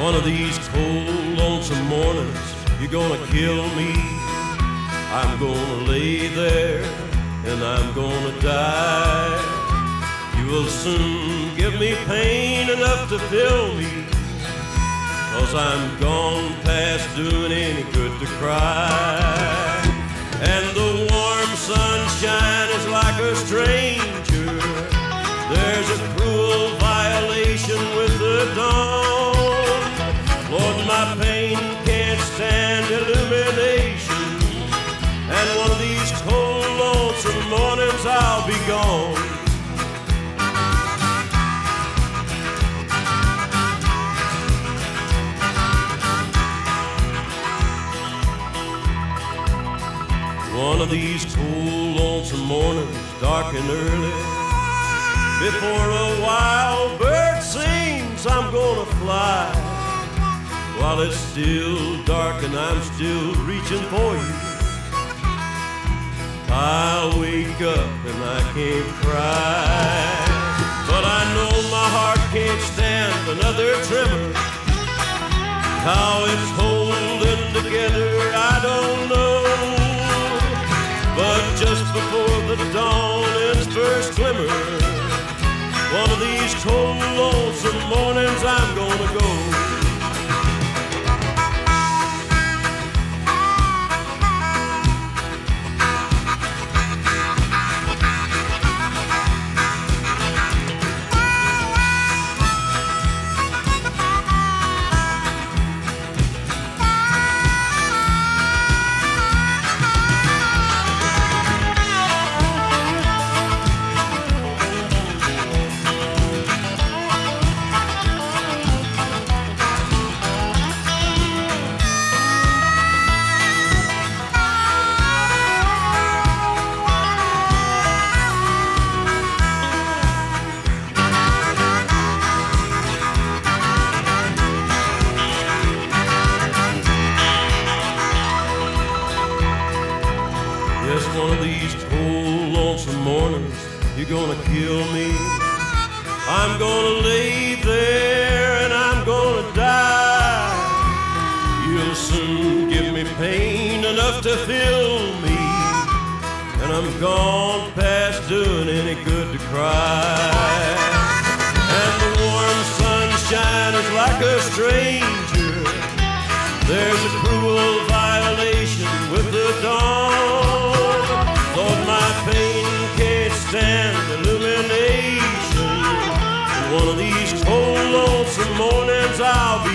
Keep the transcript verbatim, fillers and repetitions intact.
One of these cold, lonesome mornings, you're gonna kill me. I'm gonna lay there and I'm gonna die. You will soon give me pain enough to fill me, 'cause I'm gone past doing any good to cry. And the warm sunshine is like a stranger. There's a cruel violation with the dawn. Lord, my pain can't stand illumination, and one of these cold, lonesome mornings I'll be gone. One of these cold, lonesome mornings, dark and early, before a wild bird sings, I'm gonna fly. While it's still dark and I'm still reaching for you, I'll wake up and I can't cry. But I know my heart can't stand another tremor. How it's holding together, I don't know. But just before the dawning's first glimmer, one of these cold, lonesome mornings I'm gonna go. One of these cold, lonesome mornings, you're gonna kill me. I'm gonna lay there and I'm gonna die. You'll soon give me pain enough to fill me, and I'm gone past doing any good to cry. And the warm sunshine is like a stranger. There's a cruel violation with the dawn. Lord, my pain can't stand illumination. One of these cold, lonesome mornings I'll be